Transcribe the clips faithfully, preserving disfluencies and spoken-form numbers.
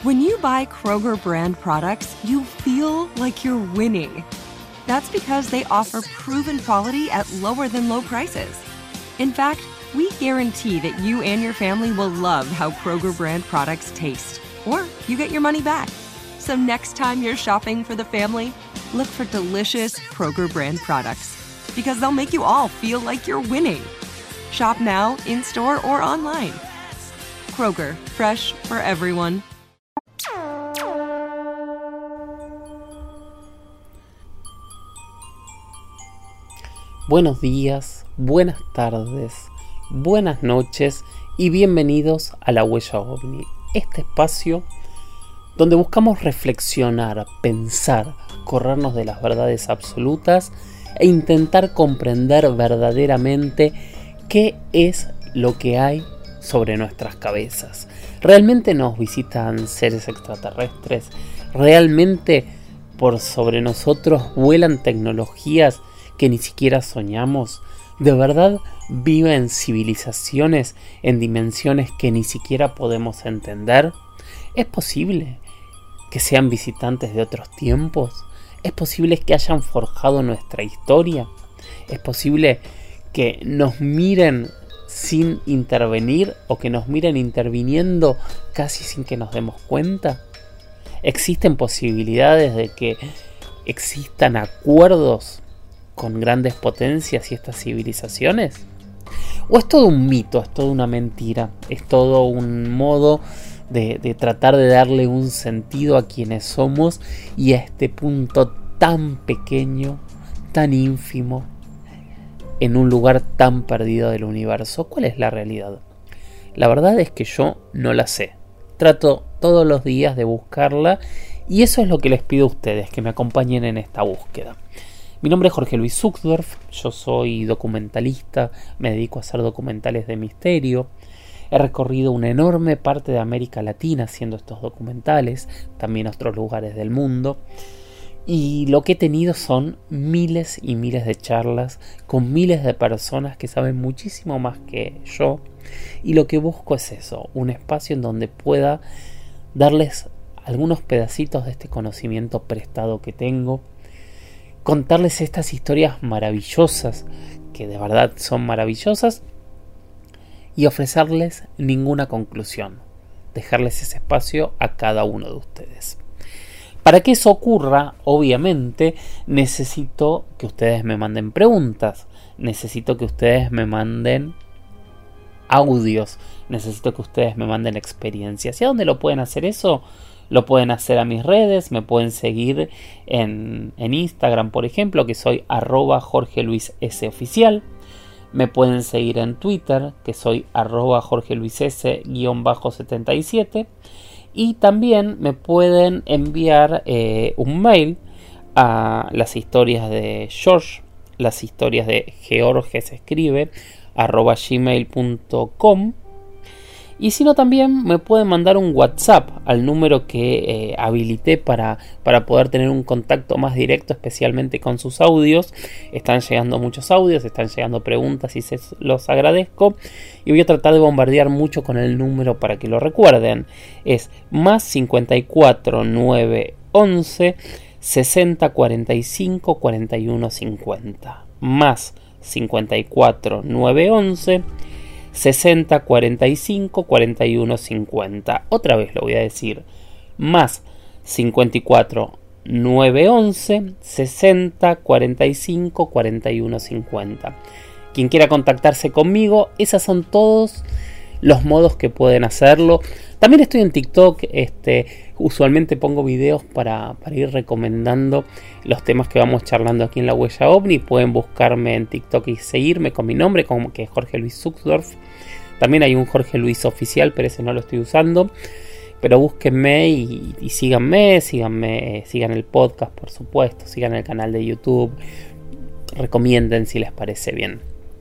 When you buy Kroger brand products, you feel like you're winning. That's because they offer proven quality at lower than low prices. In fact, we guarantee that you and your family will love how Kroger brand products taste, or you get your money back. So next time you're shopping for the family, look for delicious Kroger brand products, because they'll make you all feel like you're winning. Shop now, in-store, or online. Kroger, fresh for everyone. Buenos días, buenas tardes, buenas noches y bienvenidos a La Huella OVNI, este espacio donde buscamos reflexionar, pensar, corrernos de las verdades absolutas e intentar comprender verdaderamente qué es lo que hay sobre nuestras cabezas. ¿Realmente nos visitan seres extraterrestres? ¿Realmente por sobre nosotros vuelan tecnologías que ni siquiera soñamos? ¿De verdad viven civilizaciones en dimensiones que ni siquiera podemos entender? ¿Es posible que sean visitantes de otros tiempos? ¿Es posible que hayan forjado nuestra historia? ¿Es posible que nos miren sin intervenir o que nos miren interviniendo casi sin que nos demos cuenta? ¿Existen posibilidades de que existan acuerdos con grandes potencias y estas civilizaciones? ¿O es todo un mito, es toda una mentira, es todo un modo de, de tratar de darle un sentido a quienes somos y a este punto tan pequeño, tan ínfimo, en un lugar tan perdido del universo? ¿Cuál es la realidad? La verdad es que yo no la sé. Trato todos los días de buscarla y eso es lo que les pido a ustedes, que me acompañen en esta búsqueda. Mi nombre es Jorge Luis Zuckdorf, yo soy documentalista, me dedico a hacer documentales de misterio. He recorrido una enorme parte de América Latina haciendo estos documentales, también otros lugares del mundo. Y lo que he tenido son miles y miles de charlas con miles de personas que saben muchísimo más que yo. Y lo que busco es eso, un espacio en donde pueda darles algunos pedacitos de este conocimiento prestado que tengo, contarles estas historias maravillosas, que de verdad son maravillosas, y ofrecerles ninguna conclusión, dejarles ese espacio a cada uno de ustedes. Para que eso ocurra, obviamente, necesito que ustedes me manden preguntas, necesito que ustedes me manden audios, necesito que ustedes me manden experiencias. ¿Y a dónde lo pueden hacer eso? Lo pueden hacer a mis redes, me pueden seguir en, en Instagram, por ejemplo, que soy arroba Jorge Luis S oficial. Me pueden seguir en Twitter, que soy arroba Jorge Luis S setenta y siete. Y también me pueden enviar eh, un mail a las historias de George, las historias de George se escribe, arroba gmail punto com. Y si no, también me pueden mandar un WhatsApp al número que eh, habilité para, para poder tener un contacto más directo, especialmente con sus audios. Están llegando muchos audios, están llegando preguntas y se los agradezco. Y voy a tratar de bombardear mucho con el número para que lo recuerden. Es más cincuenta y cuatro nueve once sesenta cuarenta y cinco cuarenta y uno cincuenta. Más cincuenta y cuatro nueve once sesenta cuarenta y cinco cuarenta y uno cincuenta. Otra vez lo voy a decir. Más cincuenta y cuatro nueve once sesenta cuarenta y cinco cuarenta y uno cincuenta. Quien quiera contactarse conmigo, esos son todos los modos que pueden hacerlo. También estoy en TikTok, este, usualmente pongo videos para, para ir recomendando los temas que vamos charlando aquí en La Huella OVNI. Pueden buscarme en TikTok y seguirme con mi nombre, como que es Jorge Luis Zuckdorf. También hay un Jorge Luis oficial, pero ese no lo estoy usando. Pero búsquenme y, y síganme, síganme, eh, sigan el podcast, por supuesto, sigan el canal de YouTube, recomienden si les parece bien.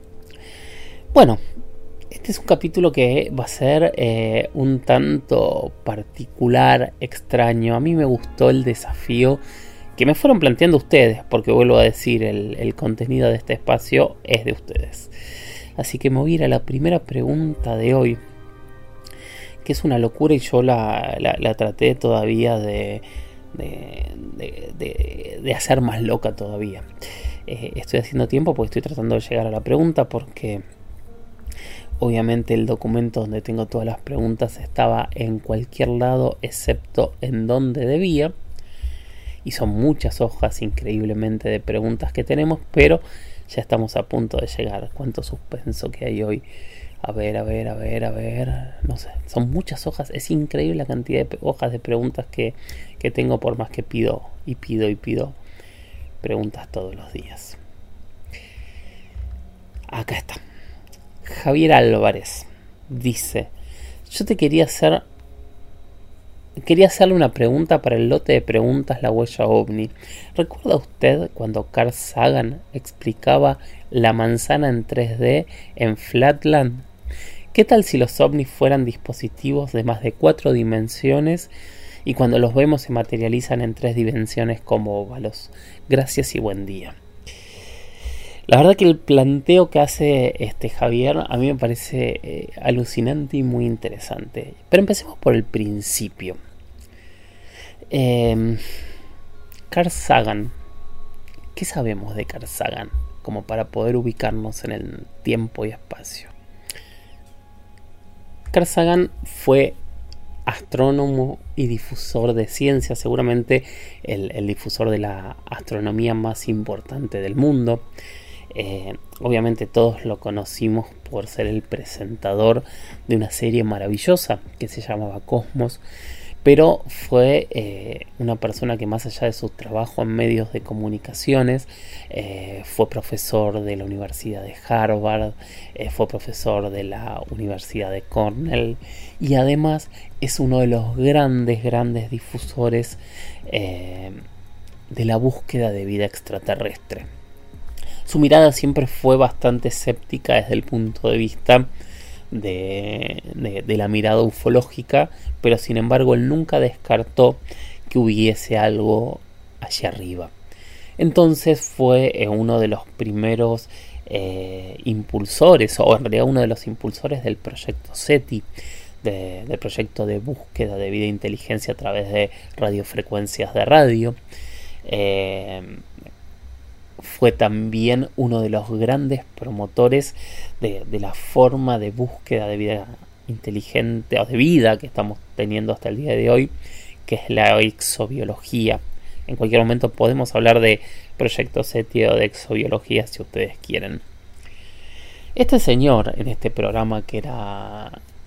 Bueno, este es un capítulo que va a ser eh, un tanto particular, extraño. A mí me gustó el desafío que me fueron planteando ustedes, porque vuelvo a decir, el, el contenido de este espacio es de ustedes. Así que me voy a ir a la primera pregunta de hoy, que es una locura y yo la, la, la traté todavía de, de, de, de, de hacer más loca todavía. Eh, estoy haciendo tiempo porque estoy tratando de llegar a la pregunta, porque obviamente el documento donde tengo todas las preguntas estaba en cualquier lado excepto en donde debía, y son muchas hojas increíblemente de preguntas que tenemos, pero ya estamos a punto de llegar. Cuánto suspenso que hay hoy. A ver, a ver, a ver, a ver. No sé, son muchas hojas. Es increíble la cantidad de hojas de preguntas que, que tengo, por más que pido y pido y pido preguntas todos los días. Acá está. Javier Álvarez dice: yo te quería hacer Quería hacerle una pregunta para el lote de preguntas La Huella OVNI. ¿Recuerda usted cuando Carl Sagan explicaba la manzana en tres D en Flatland? ¿Qué tal si los ovnis fueran dispositivos de más de cuatro dimensiones y cuando los vemos se materializan en tres dimensiones como óvalos? Gracias y buen día. La verdad que el planteo que hace este Javier a mí me parece eh, alucinante y muy interesante. Pero empecemos por el principio. Eh, Carl Sagan. ¿Qué sabemos de Carl Sagan? Como para poder ubicarnos en el tiempo y espacio. Carl Sagan fue astrónomo y difusor de ciencia, seguramente el, el difusor de la astronomía más importante del mundo. Eh, obviamente todos lo conocimos por ser el presentador de una serie maravillosa que se llamaba Cosmos, pero fue eh, una persona que, más allá de su trabajo en medios de comunicaciones, eh, fue profesor de la Universidad de Harvard, eh, fue profesor de la Universidad de Cornell, y además es uno de los grandes, grandes difusores eh, de la búsqueda de vida extraterrestre. Su mirada siempre fue bastante escéptica desde el punto de vista de, de, de la mirada ufológica, pero sin embargo él nunca descartó que hubiese algo allá arriba. Entonces fue eh, uno de los primeros eh, impulsores, o en realidad uno de los impulsores del proyecto SETI, de, del proyecto de búsqueda de vida e inteligencia a través de radiofrecuencias de radio. Eh, Fue también uno de los grandes promotores de, de la forma de búsqueda de vida inteligente o de vida que estamos teniendo hasta el día de hoy, que es la exobiología. En cualquier momento podemos hablar de proyectos SETI o de exobiología si ustedes quieren. Este señor en este programa que era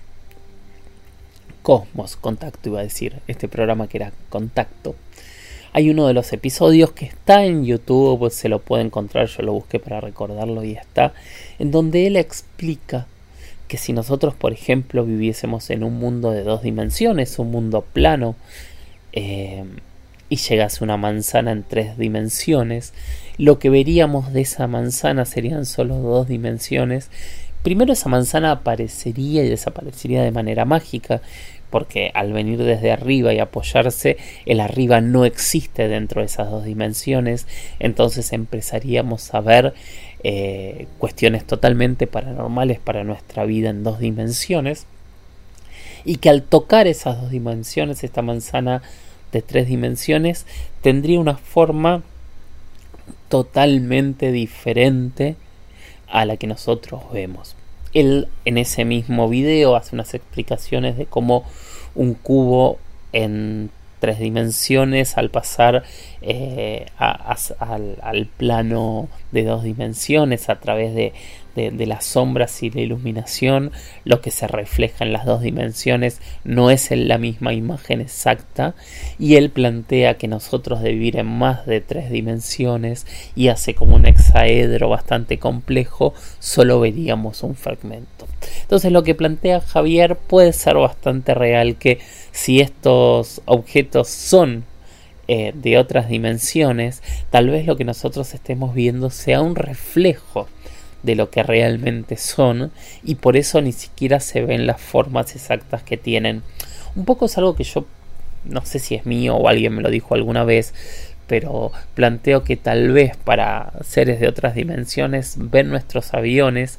Cosmos, Contacto iba a decir, este programa que era Contacto, hay uno de los episodios que está en YouTube, se lo puede encontrar, yo lo busqué para recordarlo y está, en donde él explica que si nosotros, por ejemplo, viviésemos en un mundo de dos dimensiones, un mundo plano, eh, y llegase una manzana en tres dimensiones, lo que veríamos de esa manzana serían solo dos dimensiones. Primero, esa manzana aparecería y desaparecería de manera mágica, porque al venir desde arriba y apoyarse, el arriba no existe dentro de esas dos dimensiones. Entonces empezaríamos a ver eh, cuestiones totalmente paranormales para nuestra vida en dos dimensiones, y que al tocar esas dos dimensiones, esta manzana de tres dimensiones tendría una forma totalmente diferente a la que nosotros vemos. Él en ese mismo video hace unas explicaciones de cómo un cubo en tres dimensiones, al pasar eh, a, a, al, al plano de dos dimensiones a través de, de, de las sombras y la iluminación, lo que se refleja en las dos dimensiones no es en la misma imagen exacta, y él plantea que nosotros, de vivir en más de tres dimensiones, y hace como un hexaedro bastante complejo, solo veríamos un fragmento. Entonces lo que plantea Javier puede ser bastante real, que si estos objetos son eh, de otras dimensiones, tal vez lo que nosotros estemos viendo sea un reflejo de lo que realmente son, y por eso ni siquiera se ven las formas exactas que tienen. Un poco es algo que yo no sé si es mío o alguien me lo dijo alguna vez, pero planteo que tal vez para seres de otras dimensiones ven nuestros aviones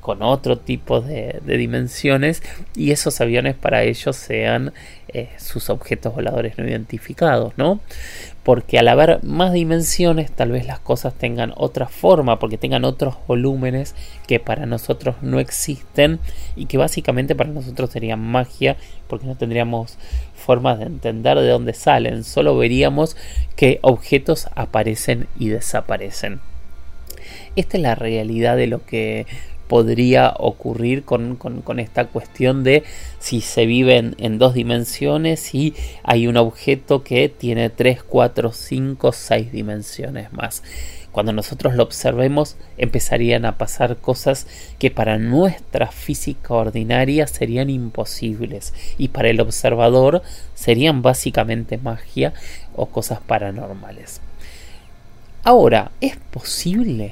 con otro tipo de, de dimensiones, y esos aviones para ellos sean eh, sus objetos voladores no identificados, ¿no? Porque al haber más dimensiones, tal vez las cosas tengan otra forma, porque tengan otros volúmenes que para nosotros no existen y que básicamente para nosotros serían magia, porque no tendríamos formas de entender de dónde salen, solo veríamos que objetos aparecen y desaparecen. Esta es la realidad de lo que podría ocurrir con, con, con esta cuestión de si se vive en, en dos dimensiones y hay un objeto que tiene tres, cuatro, cinco, seis dimensiones más. Cuando nosotros lo observemos, empezarían a pasar cosas que para nuestra física ordinaria serían imposibles, y para el observador serían básicamente magia o cosas paranormales. Ahora, ¿es posible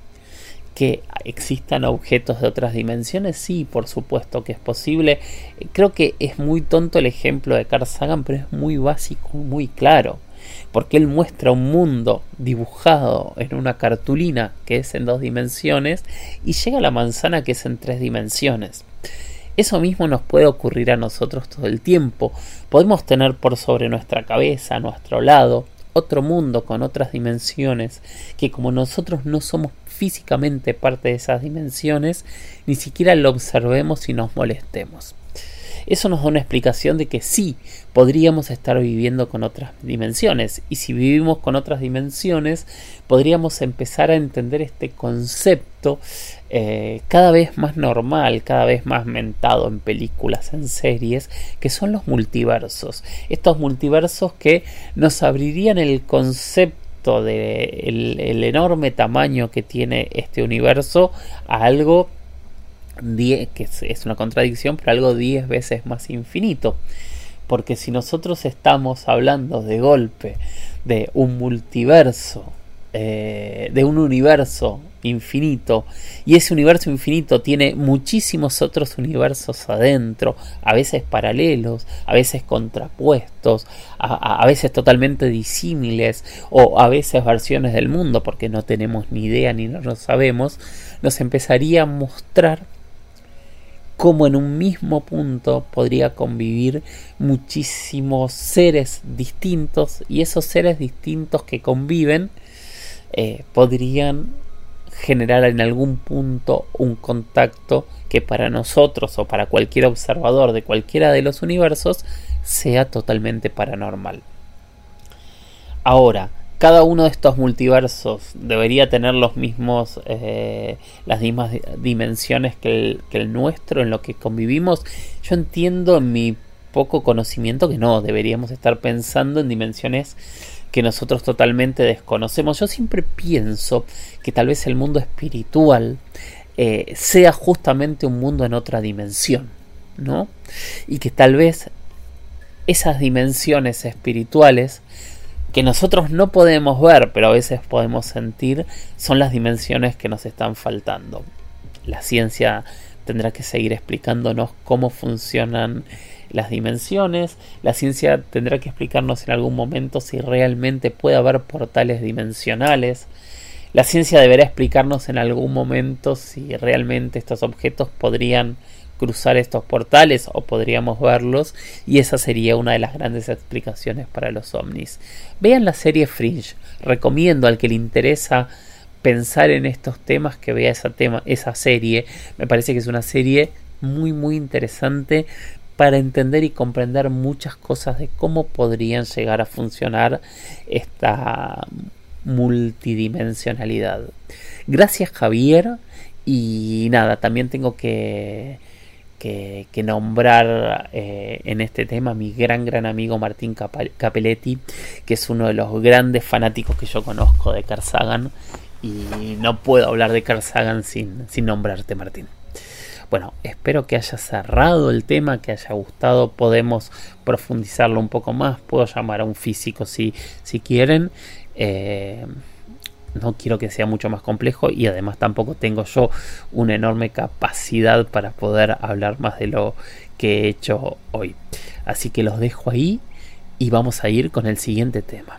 que existan objetos de otras dimensiones? Sí, por supuesto que es posible. Creo que es muy tonto el ejemplo de Carl Sagan, pero es muy básico, muy claro, porque él muestra un mundo dibujado en una cartulina que es en dos dimensiones y llega a la manzana que es en tres dimensiones. Eso mismo nos puede ocurrir a nosotros todo el tiempo. Podemos tener por sobre nuestra cabeza, a nuestro lado, otro mundo con otras dimensiones que, como nosotros no somos físicamente parte de esas dimensiones, ni siquiera lo observemos y nos molestemos. Eso nos da una explicación de que sí, podríamos estar viviendo con otras dimensiones, y si vivimos con otras dimensiones podríamos empezar a entender este concepto eh, cada vez más normal, cada vez más mentado en películas, en series, que son los multiversos. Estos multiversos que nos abrirían el concepto de el, el enorme tamaño que tiene este universo a algo diez, que es, es una contradicción, pero algo diez veces más infinito. Porque si nosotros estamos hablando de golpe de un multiverso, eh, de un universo infinito, y ese universo infinito tiene muchísimos otros universos adentro, a veces paralelos, a veces contrapuestos, a, a veces totalmente disímiles, o a veces versiones del mundo, porque no tenemos ni idea ni no lo sabemos, nos empezaría a mostrar cómo en un mismo punto podría convivir muchísimos seres distintos, y esos seres distintos que conviven eh, podrían generar en algún punto un contacto que para nosotros o para cualquier observador de cualquiera de los universos sea totalmente paranormal. Ahora, cada uno de estos multiversos debería tener los mismos, eh, las mismas dimensiones que el, que el nuestro en lo que convivimos. Yo entiendo en mi poco conocimiento que no, deberíamos estar pensando en dimensiones que nosotros totalmente desconocemos. Yo siempre pienso que tal vez el mundo espiritual eh, sea justamente un mundo en otra dimensión, ¿no? Y que tal vez esas dimensiones espirituales que nosotros no podemos ver, pero a veces podemos sentir, son las dimensiones que nos están faltando. La ciencia tendrá que seguir explicándonos cómo funcionan las dimensiones. La ciencia tendrá que explicarnos en algún momento si realmente puede haber portales dimensionales. La ciencia deberá explicarnos en algún momento si realmente estos objetos podrían cruzar estos portales o podríamos verlos, y esa sería una de las grandes explicaciones para los ovnis. Vean la serie Fringe, recomiendo al que le interesa pensar en estos temas que vea esa, tema, esa serie. Me parece que es una serie muy muy interesante para entender y comprender muchas cosas de cómo podrían llegar a funcionar esta multidimensionalidad. Gracias, Javier. Y nada, también tengo que Que, que nombrar eh, en este tema a mi gran gran amigo Martín Capelletti, que es uno de los grandes fanáticos que yo conozco de Carl Sagan, y no puedo hablar de Carl Sagan sin, sin nombrarte, Martín. Bueno, espero que haya cerrado el tema, que haya gustado. Podemos profundizarlo un poco más, puedo llamar a un físico si, si quieren. eh, No quiero que sea mucho más complejo, y además tampoco tengo yo una enorme capacidad para poder hablar más de lo que he hecho hoy. Así que los dejo ahí y vamos a ir con el siguiente tema.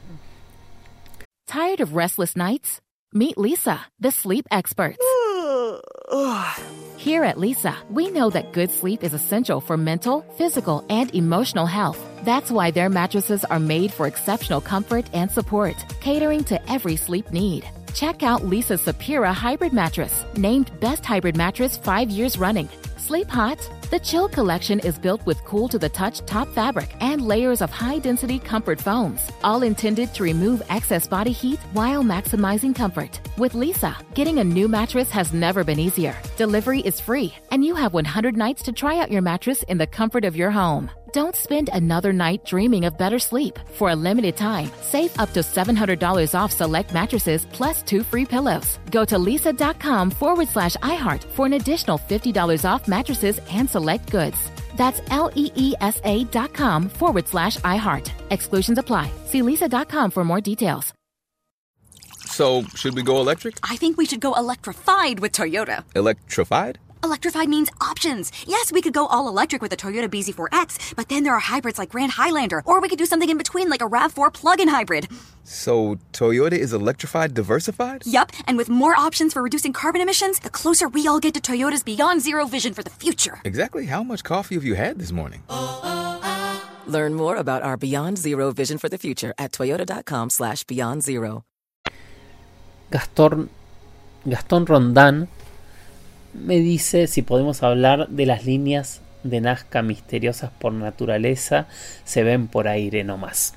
Tired of restless nights? Meet Leesa, the sleep experts. Here at Lisa, we know that good sleep is essential for mental, physical, and emotional health. That's why their mattresses are made for exceptional comfort and support, catering to every sleep need. Check out Lisa's Sapira Hybrid Mattress, named Best Hybrid Mattress five years running. Sleep hot? The Chill Collection is built with cool-to-the-touch top fabric and layers of high-density comfort foams, all intended to remove excess body heat while maximizing comfort. With Lisa, getting a new mattress has never been easier. Delivery is free, and you have one hundred nights to try out your mattress in the comfort of your home. Don't spend another night dreaming of better sleep. For a limited time, save up to seven hundred dollars off select mattresses plus two free pillows. Go to lisa.com forward slash iHeart for an additional fifty dollars off mattresses and select goods. That's L-E-E-S-A dot com forward slash iHeart. Exclusions apply. See lisa.com for more details. So, should we go electric? I think we should go electrified with Toyota. Electrified? Electrified means options. Yes, we could go all electric with the Toyota B Z four X, but then there are hybrids like Grand Highlander, or we could do something in between like a RAV four plug-in hybrid. So, Toyota is electrified diversified? Yup, and with more options for reducing carbon emissions, the closer we all get to Toyota's Beyond Zero vision for the future. Exactly how much coffee have you had this morning? Learn more about our Beyond Zero vision for the future at toyota.com slash beyond zero. Gastón, Gastón Rondán me dice si podemos hablar de las líneas de Nazca misteriosas por naturaleza, se ven por aire nomás.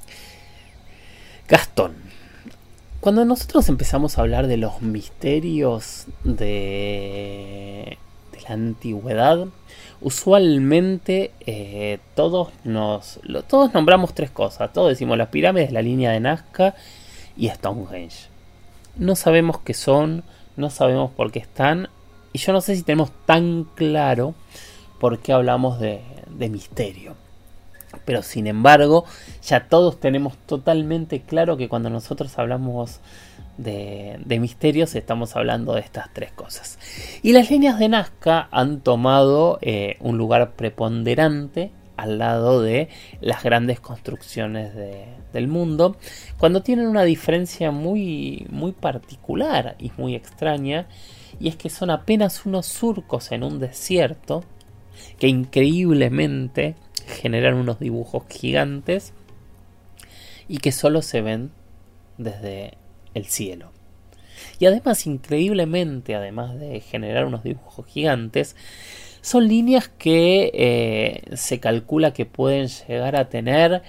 Gastón, cuando nosotros empezamos a hablar de los misterios de, de la antigüedad, usualmente eh, todos nos lo, todos nombramos tres cosas. Todos decimos las pirámides, la línea de Nazca y Stonehenge. No sabemos qué son, no sabemos por qué están, y yo no sé si tenemos tan claro por qué hablamos de, de misterio. Pero sin embargo, ya todos tenemos totalmente claro que cuando nosotros hablamos de, de misterios, estamos hablando de estas tres cosas. Y las líneas de Nazca han tomado eh, un lugar preponderante al lado de las grandes construcciones de, del mundo, cuando tienen una diferencia muy, muy particular y muy extraña, y es que son apenas unos surcos en un desierto que increíblemente generan unos dibujos gigantes y que solo se ven desde el cielo. Y además, increíblemente, además de generar unos dibujos gigantes, son líneas que eh, se calcula que pueden llegar a tener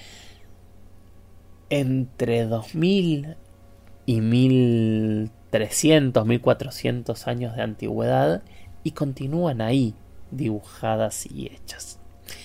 entre dos mil y mil trescientos, mil cuatrocientos años de antigüedad y continúan ahí, dibujadas y hechas.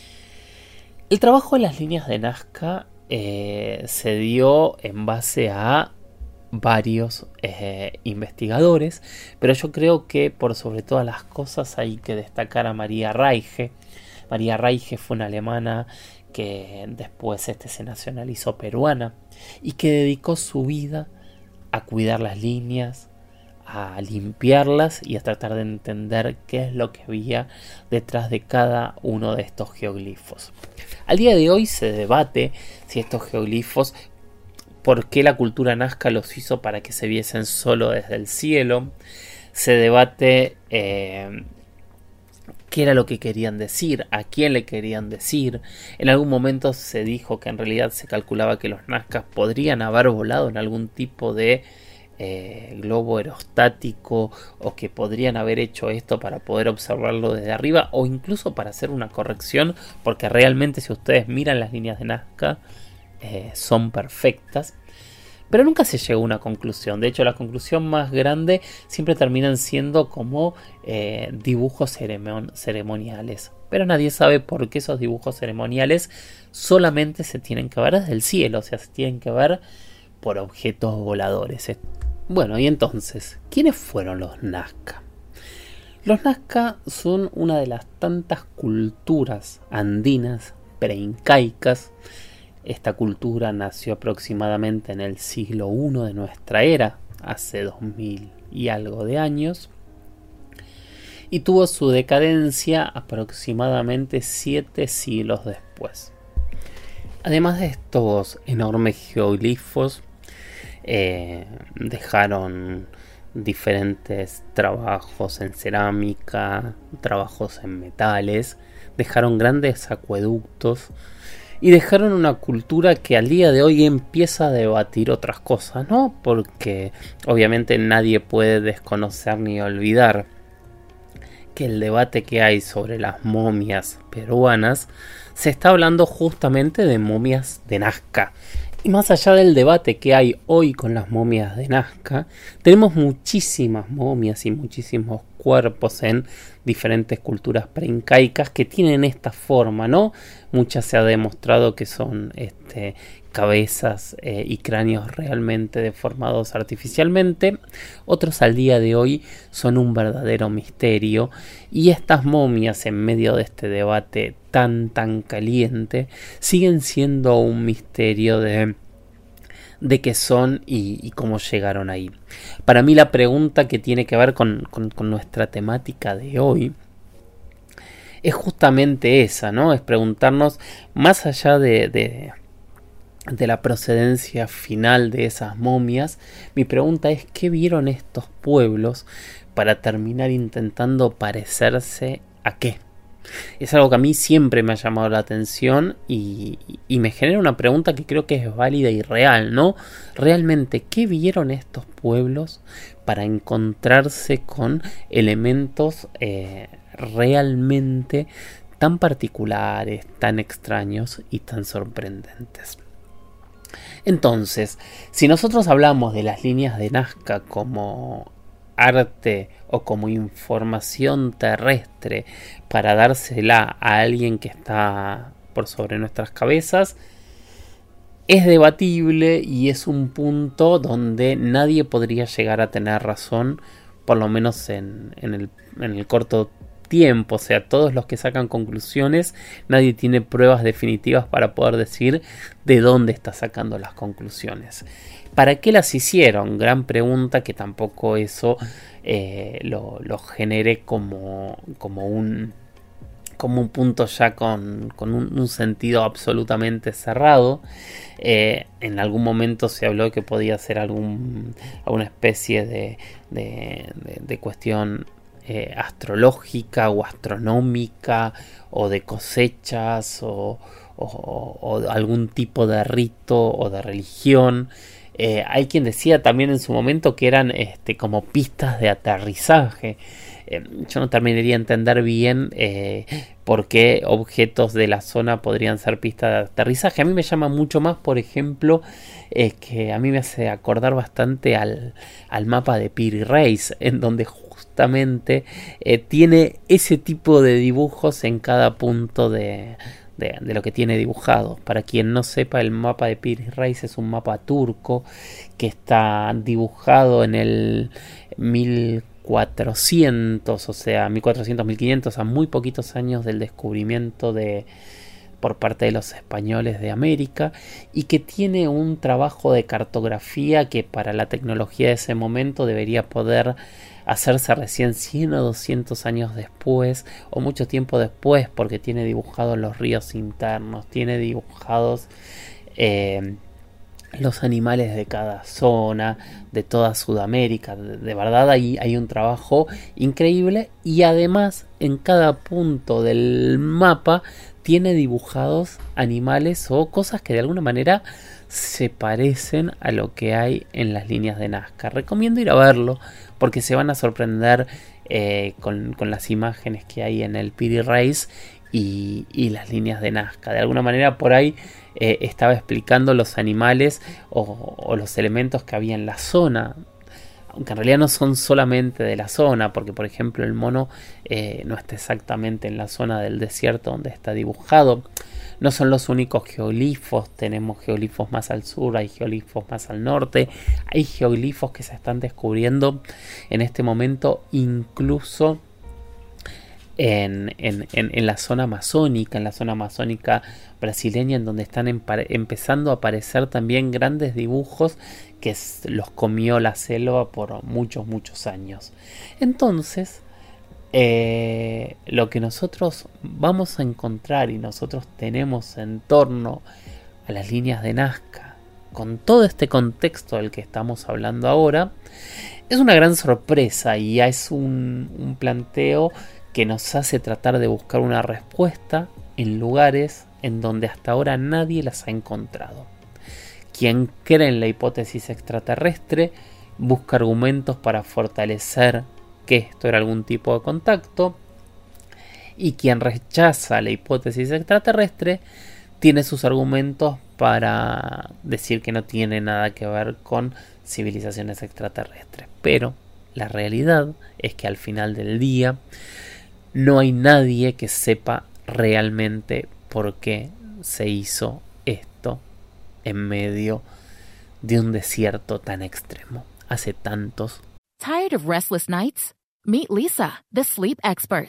El trabajo de las líneas de Nazca eh, se dio en base a varios eh, investigadores, pero yo creo que por sobre todas las cosas hay que destacar a María Reiche. María Reiche fue una alemana que después este se nacionalizó peruana y que dedicó su vida a cuidar las líneas, a limpiarlas y a tratar de entender qué es lo que había detrás de cada uno de estos geoglifos. Al día de hoy se debate si estos geoglifos, por qué la cultura nazca los hizo para que se viesen solo desde el cielo. Se debate eh, qué era lo que querían decir, a quién le querían decir. En algún momento se dijo que en realidad se calculaba que los nazcas podrían haber volado en algún tipo de eh, globo aerostático, o que podrían haber hecho esto para poder observarlo desde arriba, o incluso para hacer una corrección, porque realmente si ustedes miran las líneas de Nazca eh, son perfectas. Pero nunca se llegó a una conclusión. De hecho, la conclusión más grande siempre terminan siendo como eh, dibujos ceremon- ceremoniales. Pero nadie sabe por qué esos dibujos ceremoniales solamente se tienen que ver desde el cielo. O sea, se tienen que ver por objetos voladores. Bueno, y entonces, ¿quiénes fueron los Nazca? Los Nazca son una de las tantas culturas andinas preincaicas. Esta cultura nació aproximadamente en el siglo primero de nuestra era, hace dos mil y algo de años, y tuvo su decadencia aproximadamente siete siglos después. Además de estos enormes geoglifos, eh, dejaron diferentes trabajos en cerámica, trabajos en metales, dejaron grandes acueductos y dejaron una cultura que al día de hoy empieza a debatir otras cosas, ¿no? Porque obviamente nadie puede desconocer ni olvidar que el debate que hay sobre las momias peruanas se está hablando justamente de momias de Nazca. Y más allá del debate que hay hoy con las momias de Nazca, tenemos muchísimas momias y muchísimos cuerpos en diferentes culturas preincaicas que tienen esta forma, ¿no? Muchas se ha demostrado que son este, cabezas eh, y cráneos realmente deformados artificialmente. Otros al día de hoy son un verdadero misterio. Y estas momias, en medio de este debate tan tan caliente, siguen siendo un misterio de... de qué son y, y cómo llegaron ahí. Para mí la pregunta que tiene que ver con, con, con nuestra temática de hoy es justamente esa, ¿no? Es preguntarnos, más allá de, de, de la procedencia final de esas momias, mi pregunta es ¿qué vieron estos pueblos para terminar intentando parecerse a qué? Es algo que a mí siempre me ha llamado la atención y, y me genera una pregunta que creo que es válida y real, ¿no? Realmente, ¿qué vieron estos pueblos para encontrarse con elementos eh, realmente tan particulares, tan extraños y tan sorprendentes? Entonces, si nosotros hablamos de las líneas de Nazca como arte o como información terrestre para dársela a alguien que está por sobre nuestras cabezas, es debatible y es un punto donde nadie podría llegar a tener razón, por lo menos en, en, el, en el corto tiempo. O sea, todos los que sacan conclusiones, nadie tiene pruebas definitivas para poder decir de dónde está sacando las conclusiones. ¿Para qué las hicieron? Gran pregunta, que tampoco eso eh, lo, lo genere como, como, un, como un punto ya con, con un, un sentido absolutamente cerrado. Eh, en algún momento se habló que podía ser algún, alguna especie de, de, de, de cuestión eh, astrológica o astronómica o de cosechas o, o, o algún tipo de rito o de religión. Eh, hay quien decía también en su momento que eran este, como pistas de aterrizaje. Eh, yo no terminaría de entender bien eh, por qué objetos de la zona podrían ser pistas de aterrizaje. A mí me llama mucho más, por ejemplo, eh, que a mí me hace acordar bastante al, al mapa de Piri Reis, en donde justamente eh, tiene ese tipo de dibujos en cada punto de... De, de lo que tiene dibujado. Para quien no sepa, el mapa de Piri Reis es un mapa turco que está dibujado en el mil cuatrocientos, o sea, mil cuatrocientos, mil quinientos, a muy poquitos años del descubrimiento de por parte de los españoles de América, y que tiene un trabajo de cartografía que para la tecnología de ese momento debería poder hacerse recién cien o doscientos años después o mucho tiempo después, porque tiene dibujados los ríos internos, tiene dibujados eh, los animales de cada zona, de toda Sudamérica. De, de verdad ahí hay un trabajo increíble, y además en cada punto del mapa tiene dibujados animales o cosas que de alguna manera se parecen a lo que hay en las líneas de Nazca. Recomiendo ir a verlo porque se van a sorprender eh, con, con las imágenes que hay en el Piri Reis y, y las líneas de Nazca. De alguna manera por ahí eh, estaba explicando los animales o, o los elementos que había en la zona, aunque en realidad no son solamente de la zona, porque por ejemplo el mono eh, no está exactamente en la zona del desierto donde está dibujado. No son los únicos geoglifos, tenemos geoglifos más al sur, hay geoglifos más al norte, hay geoglifos que se están descubriendo en este momento incluso en, en, en, en la zona amazónica, en la zona amazónica brasileña, en donde están empare- empezando a aparecer también grandes dibujos que los comió la selva por muchos, muchos años. Entonces, Eh, lo que nosotros vamos a encontrar y nosotros tenemos en torno a las líneas de Nazca, con todo este contexto del que estamos hablando ahora, Es una gran sorpresa y es un, un planteo que nos hace tratar de buscar una respuesta en lugares en donde hasta ahora nadie las ha encontrado. Quien cree en la hipótesis extraterrestre busca argumentos para fortalecer que esto era algún tipo de contacto, y quien rechaza la hipótesis extraterrestre tiene sus argumentos para decir que no tiene nada que ver con civilizaciones extraterrestres. Pero la realidad es que al final del día no hay nadie que sepa realmente por qué se hizo esto en medio de un desierto tan extremo hace tantos. Tired of restless nights? Meet Lisa, the sleep experts.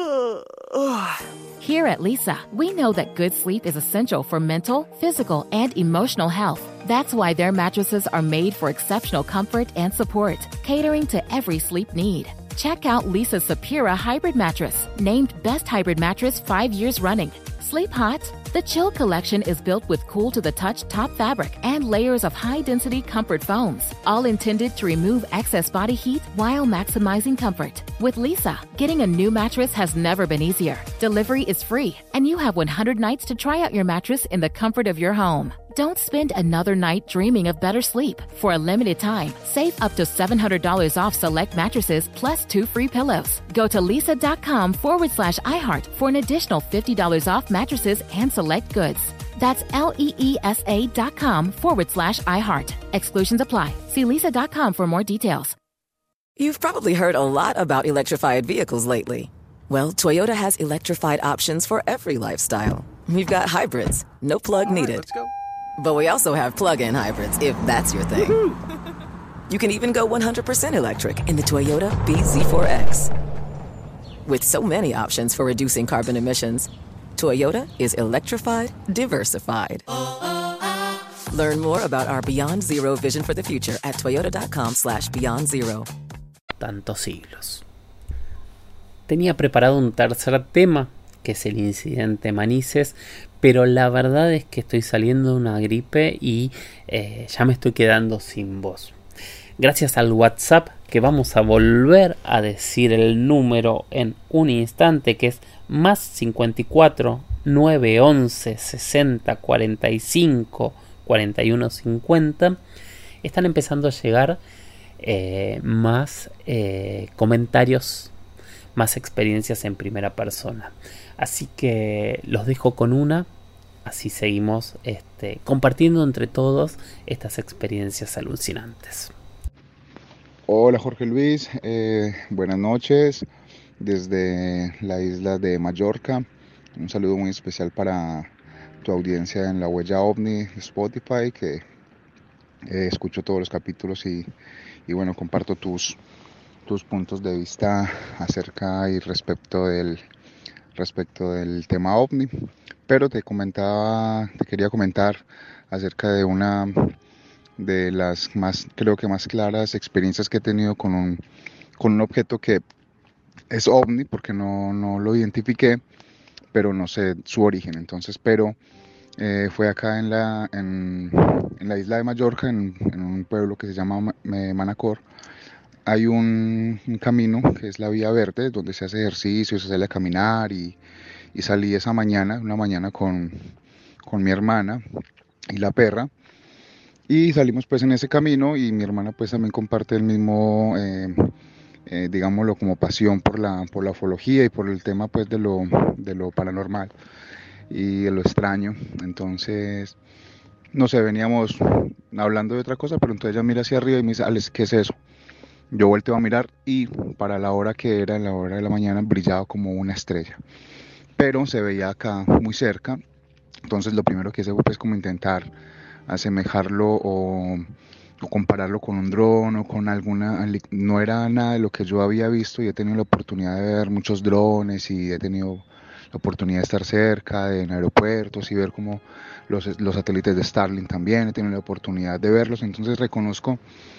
Here at Lisa, we know that good sleep is essential for mental, physical, and emotional health. That's why their mattresses are made for exceptional comfort and support, catering to every sleep need. Check out Lisa's Sapira Hybrid Mattress, named Best Hybrid Mattress five years running. Sleep hot? The Chill Collection is built with cool-to-the-touch top fabric and layers of high-density comfort foams, all intended to remove excess body heat while maximizing comfort. With Lisa, getting a new mattress has never been easier. Delivery is free, and you have one hundred nights to try out your mattress in the comfort of your home. Don't spend another night dreaming of better sleep. For a limited time, save up to seven hundred dollars off select mattresses plus two free pillows. Go to lisa.com forward slash iHeart for an additional fifty dollars off mattresses and select goods. That's L-E-E-S-A dot com forward slash iHeart. Exclusions apply. See lisa dot com for more details. You've probably heard a lot about electrified vehicles lately. Well, Toyota has electrified options for every lifestyle. We've got hybrids, no plug All right, needed. let's go. But we also have plug-in hybrids, if that's your thing. You can even go one hundred percent electric in the Toyota B Z four X. With so many options for reducing carbon emissions, Toyota is electrified, diversified. Learn more about our Beyond Zero vision for the future at toyota.com slash beyond zero. Tantos siglos. Tenía preparado un tercer tema, que es el incidente Manises, pero la verdad es que estoy saliendo de una gripe y eh, ya me estoy quedando sin voz. Gracias al WhatsApp, que vamos a volver a decir el número en un instante, que es más cincuenta y cuatro, nueve once, sesenta, cuarenta y cinco, cuarenta y uno, cincuenta, están empezando a llegar eh, más eh, comentarios, más experiencias en primera persona. Así que los dejo con una, así seguimos este, compartiendo entre todos estas experiencias alucinantes. Hola Jorge Luis, eh, buenas noches desde la isla de Mallorca. Un saludo muy especial para tu audiencia en La Huella OVNI de Spotify, que eh, escucho todos los capítulos y, y bueno, comparto tus, tus puntos de vista acerca y respecto del respecto del tema OVNI, pero te comentaba, te quería comentar acerca de una de las más, creo que más claras experiencias que he tenido con un, con un objeto que es OVNI, porque no, no lo identifiqué, pero no sé su origen. Entonces, pero eh, fue acá en la, en, en la isla de Mallorca, en, en un pueblo que se llama Manacor. Hay un, un camino que es la Vía Verde, donde se hace ejercicio, se sale a caminar, y, y salí esa mañana, una mañana con, con mi hermana y la perra, y salimos pues en ese camino, y mi hermana pues también comparte el mismo, eh, eh, digámoslo, como pasión por la, por la ufología y por el tema pues de lo, de lo paranormal y de lo extraño. Entonces, no sé, veníamos hablando de otra cosa, pero entonces ella mira hacia arriba y me dice: Alex, ¿qué es eso? Yo volteo a mirar y para la hora que era, en la hora de la mañana, brillaba como una estrella, pero se veía acá muy cerca. Entonces lo primero que hice fue pues como intentar asemejarlo o, o compararlo con un dron o con alguna, no era nada de lo que yo había visto, y he tenido la oportunidad de ver muchos drones y he tenido la oportunidad de estar cerca de en aeropuertos y ver como los, los satélites de Starlink también, he tenido la oportunidad de verlos. Entonces reconozco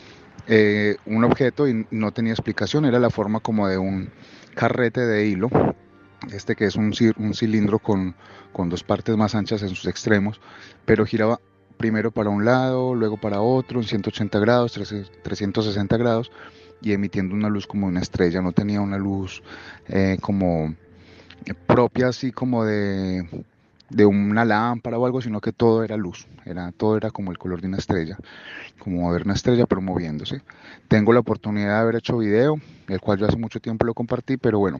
Eh, un objeto y no tenía explicación, era la forma como de un carrete de hilo, este que es un, un cilindro con, con dos partes más anchas en sus extremos, pero giraba primero para un lado, luego para otro, en ciento ochenta grados, trescientos sesenta grados, y emitiendo una luz como una estrella. No tenía una luz eh, como propia, así como de, de una lámpara o algo, sino que todo era luz, era, todo era como el color de una estrella, como ver una estrella pero moviéndose. Tengo la oportunidad de haber hecho video, el cual yo hace mucho tiempo lo compartí, pero bueno,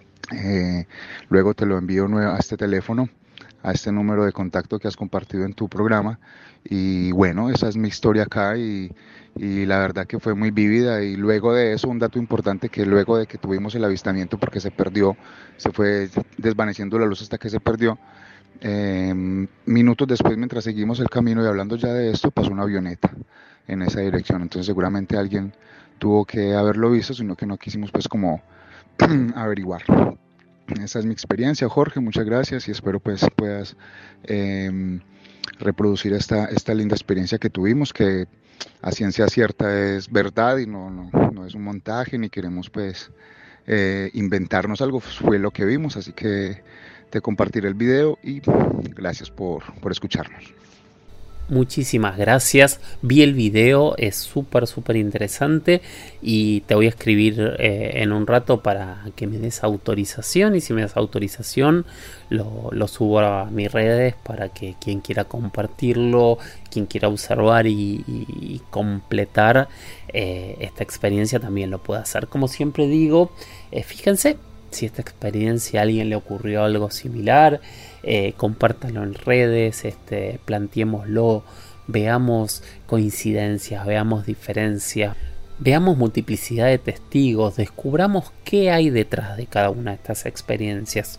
eh, luego te lo envío a este teléfono, a este número de contacto que has compartido en tu programa. Y bueno, esa es mi historia acá, y, y la verdad que fue muy vívida. Y luego de eso, un dato importante, que luego de que tuvimos el avistamiento, porque se perdió, se fue desvaneciendo la luz hasta que se perdió, eh, minutos después, mientras seguimos el camino y hablando ya de esto, pasó una avioneta en esa dirección. Entonces seguramente alguien tuvo que haberlo visto, sino que no quisimos pues como averiguar. Esa es mi experiencia, Jorge, muchas gracias, y espero pues puedas eh, reproducir esta, esta linda experiencia que tuvimos, que a ciencia cierta es verdad y no, no, no es un montaje, ni queremos pues eh, inventarnos algo, fue lo que vimos. Así que te compartiré el video y gracias por, por escucharnos. Muchísimas gracias, vi el video, es súper súper interesante, y te voy a escribir eh, en un rato para que me des autorización, y si me das autorización lo, lo subo a mis redes para que quien quiera compartirlo, quien quiera observar y, y, y completar eh, esta experiencia también lo pueda hacer. Como siempre digo, eh, fíjense si esta experiencia a alguien le ocurrió algo similar. Eh, compártanlo en redes, este, planteémoslo, veamos coincidencias, veamos diferencias, veamos multiplicidad de testigos, descubramos qué hay detrás de cada una de estas experiencias.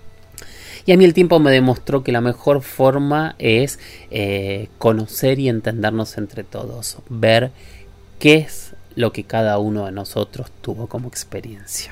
Y a mí el tiempo me demostró que la mejor forma es eh, conocer y entendernos entre todos, ver qué es lo que cada uno de nosotros tuvo como experiencia.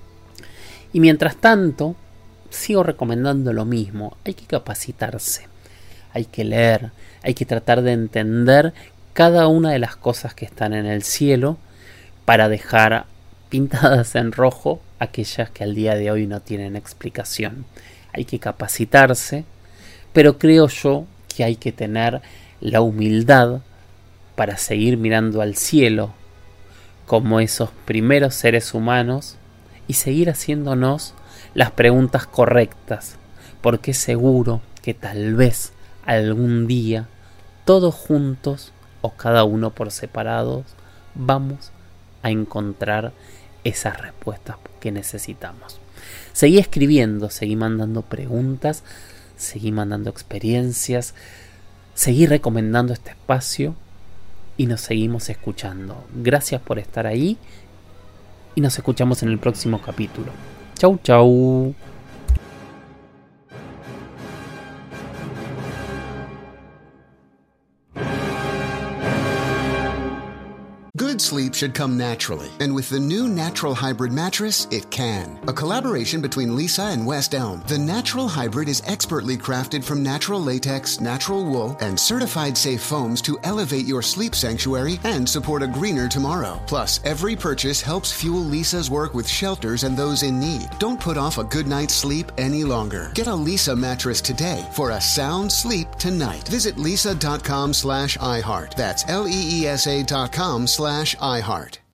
Y mientras tanto, sigo recomendando lo mismo, hay que capacitarse, hay que leer, hay que tratar de entender cada una de las cosas que están en el cielo para dejar pintadas en rojo aquellas que al día de hoy no tienen explicación. Hay que capacitarse, pero creo yo que hay que tener la humildad para seguir mirando al cielo como esos primeros seres humanos y seguir haciéndonos las preguntas correctas, porque seguro que tal vez algún día todos juntos o cada uno por separados vamos a encontrar esas respuestas que necesitamos. Seguí escribiendo, seguí mandando preguntas, seguí mandando experiencias, seguí recomendando este espacio y nos seguimos escuchando. Gracias por estar ahí y nos escuchamos en el próximo capítulo. Chau, chau. Good sleep should come naturally, and with the new Natural Hybrid mattress, it can. A collaboration between Lisa and West Elm, the Natural Hybrid is expertly crafted from natural latex, natural wool, and certified safe foams to elevate your sleep sanctuary and support a greener tomorrow. Plus, every purchase helps fuel Lisa's work with shelters and those in need. Don't put off a good night's sleep any longer. Get a Lisa mattress today for a sound sleep tonight. Visit lisa.com slash iHeart. That's L E E S A dot com slash iHeart.